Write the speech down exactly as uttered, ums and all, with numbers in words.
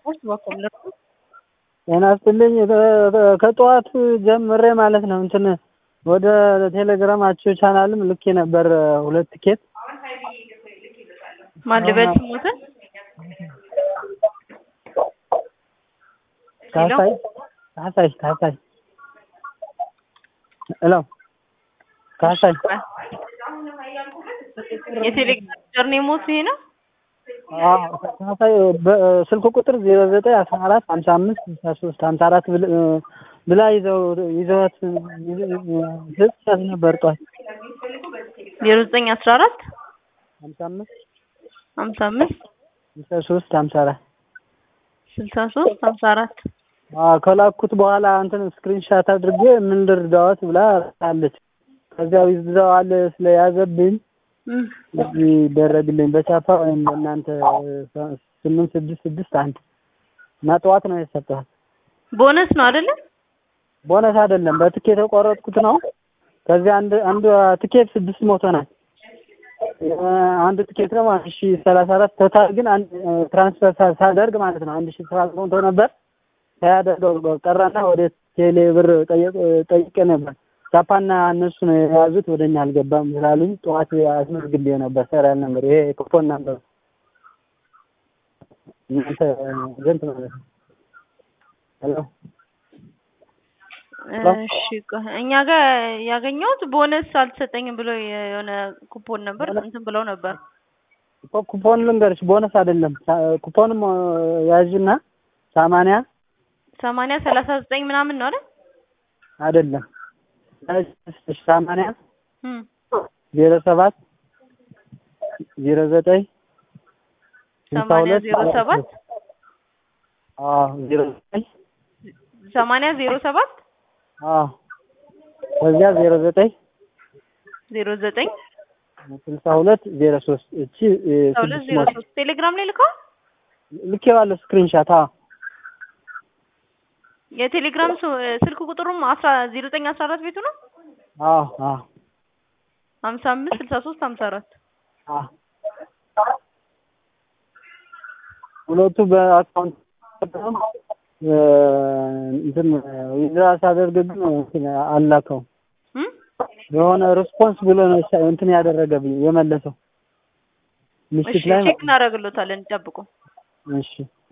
ስፖርት በኩል ጤና ይስጥልኝ። ከጠዋት ጀምሬ ማለት ነው እንትን ወደ ቴሌግራማችሁ ቻናልም ልኬ ነበር ሁለት ቲኬት ማልበት ሞተ ካሳይ ካሳይ ካሳይ ሄሎ ካሳይ የቴሌግራም ጀርኒ ሞት ይሄ ነው። አዎ ካሳይ ስልክ ቁጥር ዜሮ ዘጠኝ አስራ አራት ሃምሳ አምስት ስልሳ ሶስት ሃምሳ አራት ብላ ይዘው ይዘዋት ህጽት ነበር ጧት ዜሮ ዘጠኝ አስራ አራት ሃምሳ አምስት ሃምሳ አምስት ስልሳ ሶስት ሃምሳ አራት ስልሳ ሶስት ሃምሳ አራት አዎ ከላኩት በኋላ አንተን ስክሪንሻት አድርጌ ምን ልርዳዎት ብላ አለች። ከዚያው ይዘዋል ስለያዘብኝ ይደረግልኝ በቻፓ ወይም እናንተ ስምንት ስድስት ስድስት አንድ እና ጠዋት ነው የሰጠኋት። ቦነስ ነው አይደለ? ቦነስ አይደለም በትኬት ተቆረጥኩት ነው። ከዚያ አንድ አንድ ትኬት ስድስት መቶ ናት። አንድ ትኬት ነው አንድ ሺህ ሰላሳ አራት ቶታል ግን አንድ ትራንስፈር ሳደርግ ማለት ነው አንድ ሺህ ሰባት መቶ ነበር። ታያደርገው ቀረና ወደ ቴሌ ብር ጠይቄ ነበር። ቻፓና እነሱ ነው የያዙት ወደኛ አልገባም ስላሉኝ ጠዋት አስመዝግቤ ነበር ሰራል ነበር። ይሄ ኩፖን ነበር እናንተ ዘንት ማለት ነው። ሄሎ እሺ እኛ ጋር ያገኘሁት ቦነስ አልተሰጠኝም ብሎ የሆነ ኩፖን ነበር እንትን ብለው ነበር። ኩፖን ልንገርሽ ቦነስ አይደለም ኩፖንም ያዥና ሰማንያ ሰማንያ ሰላሳ ዘጠኝ ምናምን ነው አይደል? አይደለም ሰማንያ እም ዜሮ ሰባት ዜሮ ዘጠኝ ሰማንያ ዜሮ ሰባት አዎ ዜሮ ዘጠኝ ሰማንያ ዜሮ ሰባት አዎ ከዚያ ዜሮ ዘጠኝ ዜሮ ዘጠኝ ስልሳ ሁለት ዜሮ ሶስት እቺ ሁለት ዜሮ ሶስት ቴሌግራም ላይ ልከው ልኬዋለሁ ስክሪንሻት። አዎ የቴሌግራም ስልክ ቁጥሩም ዜሮ ዘጠኝ አስራ አራት ቤቱ ነው። አዎ አዎ ሃምሳ አምስት ስልሳ ሶስት ሃምሳ አራት አዎ ሁለቱ በአካውንት እንትን ይድራስ አደርግብኝ እንትን አላከው የሆነ ሪስፖንስ ብሎ ነው እንትን ያደረገብኝ የመለሰው ምሽት ላይ ቼክ እናደርግልዎታለን ጠብቁ። እሺ